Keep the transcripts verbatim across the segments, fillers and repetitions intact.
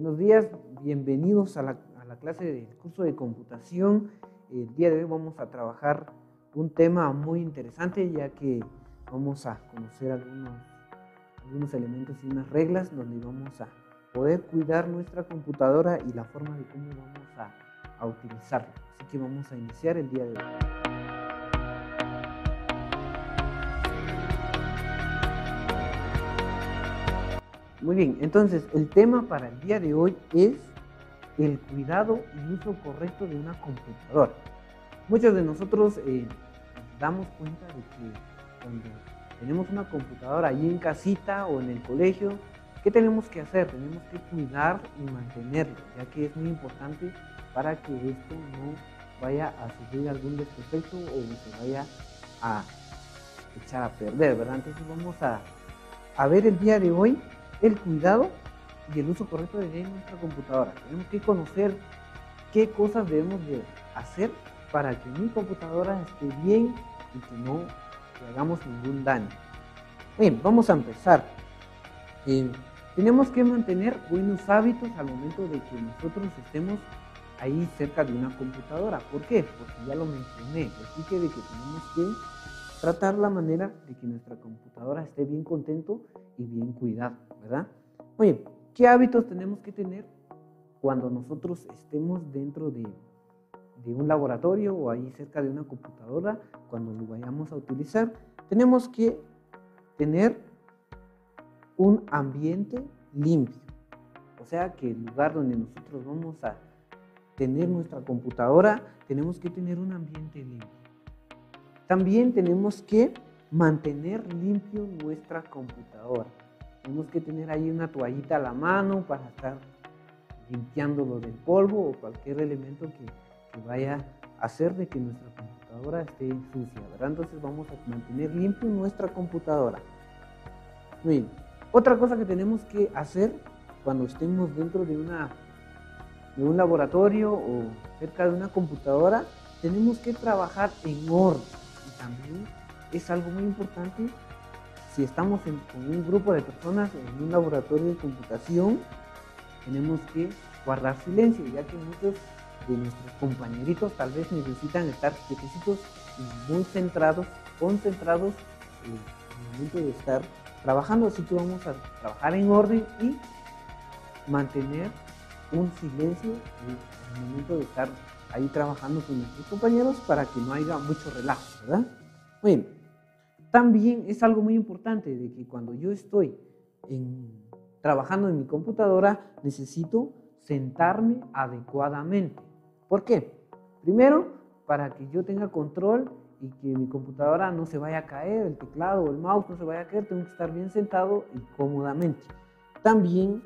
Buenos días, bienvenidos a la, a la clase del curso de computación. El día de hoy vamos a trabajar un tema muy interesante, ya que vamos a conocer algunos, algunos elementos y unas reglas donde vamos a poder cuidar nuestra computadora y la forma de cómo vamos a, a utilizarla. Así que vamos a iniciar el día de hoy. Muy bien, entonces el tema para el día de hoy es el cuidado y uso correcto de una computadora. Muchos de nosotros eh, nos damos cuenta de que cuando tenemos una computadora ahí en casita o en el colegio, ¿qué tenemos que hacer? Tenemos que cuidar y mantenerla, ya que es muy importante para que esto no vaya a sufrir algún desperfecto o se vaya a echar a perder, ¿verdad? Entonces vamos a, a ver el día de hoy el cuidado y el uso correcto de nuestra computadora. Tenemos que conocer qué cosas debemos de hacer para que mi computadora esté bien y que no le hagamos ningún daño. Bien, vamos a empezar. Eh, tenemos que mantener buenos hábitos al momento de que nosotros estemos ahí cerca de una computadora. ¿Por qué? Porque ya lo mencioné. Así que de que tenemos que tratar la manera de que nuestra computadora esté bien contento y bien cuidado, ¿verdad? Oye, ¿qué hábitos tenemos que tener cuando nosotros estemos dentro de, de un laboratorio o ahí cerca de una computadora, cuando lo vayamos a utilizar? Tenemos que tener un ambiente limpio, o sea que el lugar donde nosotros vamos a tener nuestra computadora, tenemos que tener un ambiente limpio. También tenemos que mantener limpio nuestra computadora. Tenemos que tener ahí una toallita a la mano para estar limpiándolo del polvo o cualquier elemento que, que vaya a hacer de que nuestra computadora esté sucia, ¿verdad? Entonces vamos a mantener limpio nuestra computadora. Muy bien. Otra cosa que tenemos que hacer cuando estemos dentro de, una, de un laboratorio o cerca de una computadora, tenemos que trabajar en orden. Y también es algo muy importante si estamos en, con un grupo de personas en un laboratorio de computación, tenemos que guardar silencio, ya que muchos de nuestros compañeritos tal vez necesitan estar quietecitos y muy centrados, concentrados en el momento de estar trabajando. Así que vamos a trabajar en orden y mantener un silencio en el momento de estar ahí trabajando con nuestros compañeros para que no haya mucho relajo, ¿verdad? Muy bien. También es algo muy importante de que cuando yo estoy en, trabajando en mi computadora, necesito sentarme adecuadamente. ¿Por qué? Primero, para que yo tenga control y que mi computadora no se vaya a caer, el teclado o el mouse no se vaya a caer, tengo que estar bien sentado y cómodamente. También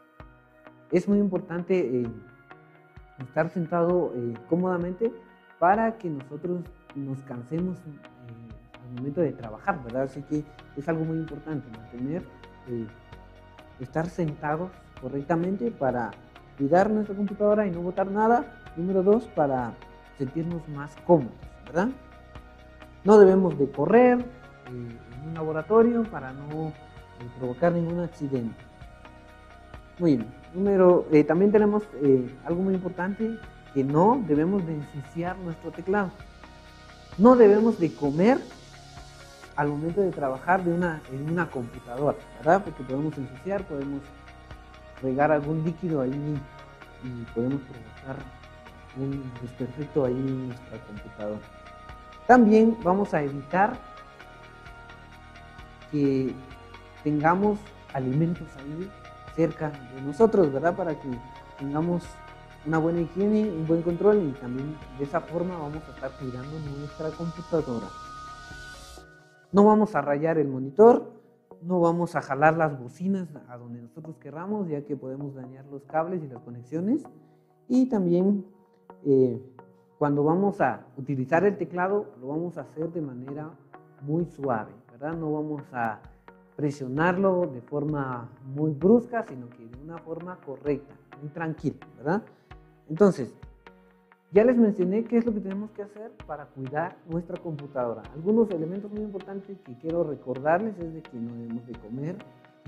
es muy importante eh, estar sentado eh, cómodamente para que nosotros nos cansemos eh, al momento de trabajar, ¿verdad? Así que es algo muy importante mantener, eh, estar sentados correctamente para cuidar nuestra computadora y no botar nada. Número dos, para sentirnos más cómodos, ¿verdad? No debemos de correr eh, en un laboratorio para no eh, provocar ningún accidente. Muy bien. Número, eh, también tenemos eh, algo muy importante, que no debemos de ensuciar nuestro teclado. No debemos de comer al momento de trabajar de una, en una computadora, ¿verdad? Porque podemos ensuciar, podemos regar algún líquido ahí y podemos provocar un desperfecto ahí en nuestra computadora. También vamos a evitar que tengamos alimentos ahí cerca de nosotros, ¿verdad? Para que tengamos una buena higiene, un buen control y también de esa forma vamos a estar cuidando nuestra computadora. No vamos a rayar el monitor, no vamos a jalar las bocinas a donde nosotros queramos, ya que podemos dañar los cables y las conexiones. Y también eh, cuando vamos a utilizar el teclado, lo vamos a hacer de manera muy suave, ¿verdad? No vamos a presionarlo de forma muy brusca, sino que de una forma correcta, muy tranquila, ¿verdad? Entonces, ya les mencioné qué es lo que tenemos que hacer para cuidar nuestra computadora. Algunos elementos muy importantes que quiero recordarles es de que no debemos de comer,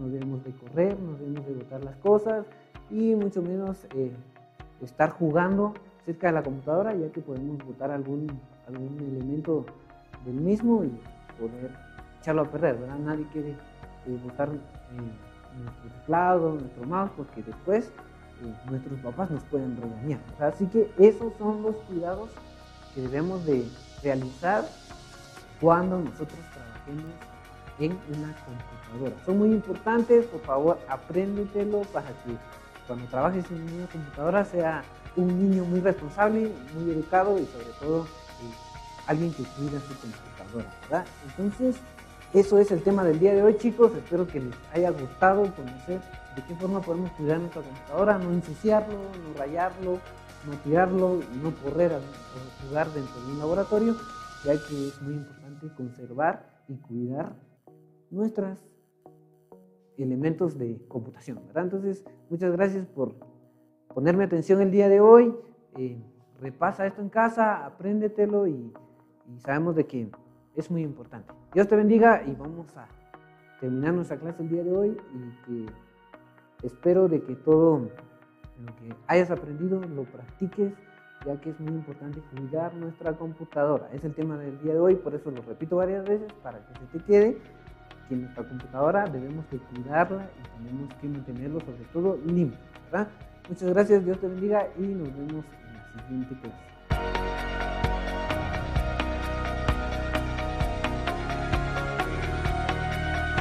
no debemos de correr, no debemos de botar las cosas y mucho menos eh, estar jugando cerca de la computadora, ya que podemos botar algún, algún elemento del mismo y poder echarlo a perder, ¿verdad? Nadie quiere eh, botar eh, nuestro teclado, nuestro mouse, porque después eh, nuestros papás nos pueden regañar, ¿verdad? Así que esos son los cuidados que debemos de realizar cuando nosotros trabajemos en una computadora. Son muy importantes, por favor, apréndetelo para que cuando trabajes en una computadora sea un niño muy responsable, muy educado y sobre todo eh, alguien que cuida su computadora, ¿verdad? Entonces, eso es el tema del día de hoy, chicos. Espero que les haya gustado conocer de qué forma podemos cuidar nuestra computadora, no ensuciarlo, no rayarlo, no tirarlo, no correr o jugar dentro de un laboratorio, ya que es muy importante conservar y cuidar nuestros elementos de computación, ¿verdad? Entonces, muchas gracias por ponerme atención el día de hoy. Eh, repasa esto en casa, apréndetelo y, y sabemos de que es muy importante. Dios te bendiga y vamos a terminar nuestra clase el día de hoy y que espero de que todo lo que hayas aprendido lo practiques, ya que es muy importante cuidar nuestra computadora. Es el tema del día de hoy, por eso lo repito varias veces para que se te quede, que nuestra computadora debemos de cuidarla y tenemos que mantenerlo sobre todo limpio, ¿verdad? Muchas gracias, Dios te bendiga y nos vemos en la siguiente clase.